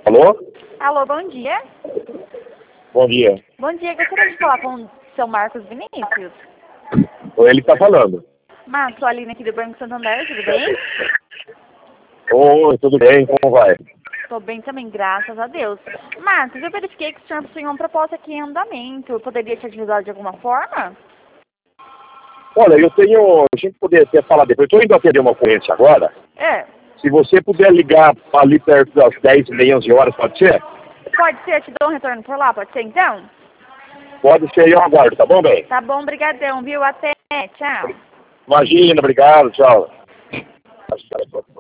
Alô? Alô, bom dia. Bom dia. Bom dia, gostaria de falar com o seu Marcos Vinícius. Ele está falando. Marcos, sou a Aline aqui do Banco Santander, tudo bem? Oi, tudo bem? Como vai? Estou bem também, graças a Deus. Marcos, eu verifiquei que o senhor possui uma proposta aqui em andamento. Eu poderia te ajudar de alguma forma? Olha, a gente poderia até falar depois. Estou indo atender uma cliente agora. É. Se você puder ligar ali perto das 10h30, 11h, pode ser? Pode ser, eu te dou um retorno por lá, pode ser então? Pode ser, eu aguardo, tá bom, bem? Tá bom, brigadão, viu? Até, tchau. Imagina, obrigado, tchau.